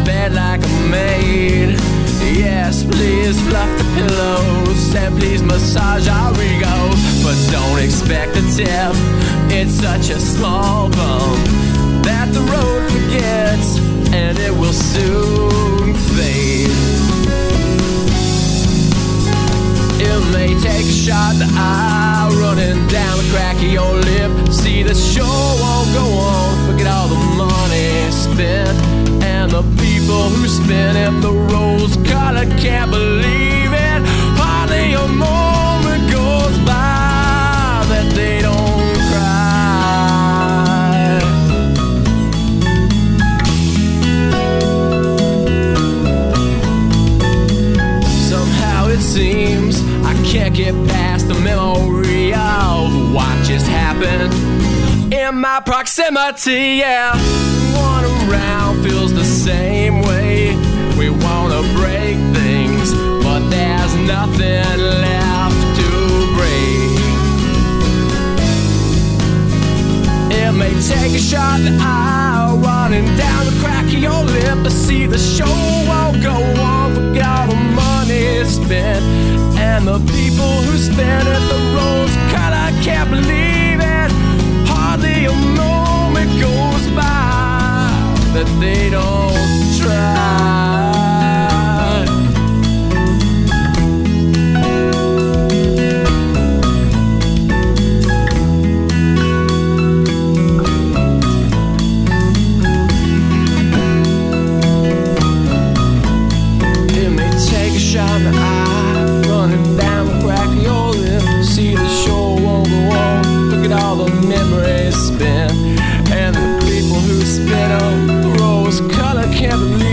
bed like a maid. Yes, please fluff the pillows and please massage our egos, but don't expect a tip. It's such a small bump that the road forgets, and it will soon fade. It may take a shot in the eye, running down the crack of your lip. See, the show won't go on. Forget all the money spent and the people who spin it. The rose color can't believe it. Hardly a moment goes by that they don't cry. Somehow it seems I can't get past the memory of what just happened in my proximity. Yeah, one around feels the same way. We wanna break things, but there's nothing left to break. It may take a shot in the eye, running down the crack of your lip. To see the show won't go on. Forget all the money spent and the people who spent it. The rose color, can't believe it. Hardly a moment goes by that they don't try. It may take a shot in the eye, running down the crack of your lip. See, the show won't go on. Look at all the memories spent and the people who spit on the rose color, can't believe